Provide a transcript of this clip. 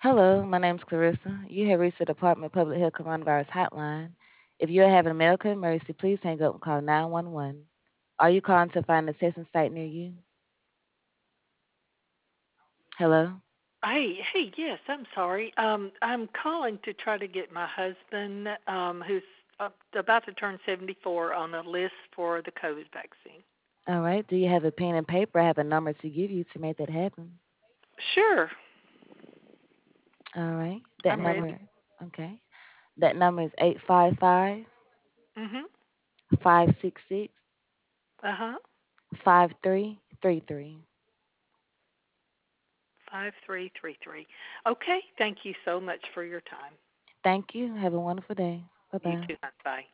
Hello, my name's Clarissa. You have reached the Department of Public Health Coronavirus Hotline. If you are having a medical emergency, please hang up and call 911. Are you calling to find a testing site near you? Hello? Hey, yes, I'm sorry. I'm calling to try to get my husband, who's about to turn 74, on a list for the COVID vaccine. All right. Do you have a pen and paper? I have a number to give you to make that happen. Sure, All right. That I'm ready. number, okay. That number is 855 Mhm. 566 Uh-huh. 5333. 5333. Okay, thank you so much for your time. Thank you. Have a wonderful day. Bye You bye. too, hon. Bye.